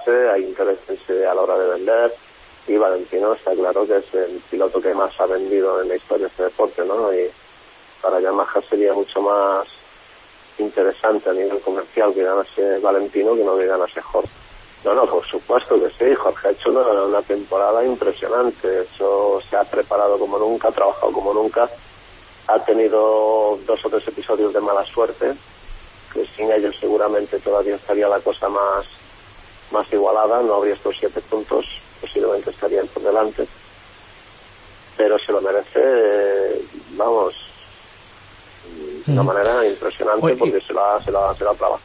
comprarse, hay interés a la hora de vender, y Valentino está claro que es el piloto que más ha vendido en la historia de este deporte, ¿no? Y para Yamaha sería mucho más interesante a nivel comercial que ganase Valentino que no que ganase Jorge. No, por supuesto que sí. Jorge ha hecho una temporada impresionante. Eso se ha preparado como nunca, ha trabajado como nunca. Ha tenido 2 o 3 episodios de mala suerte, que sin ellos seguramente todavía estaría la cosa más igualada. No habría estos 7 puntos, posiblemente estarían por delante. Pero se lo merece, vamos, de una manera impresionante, porque se lo ha trabajado.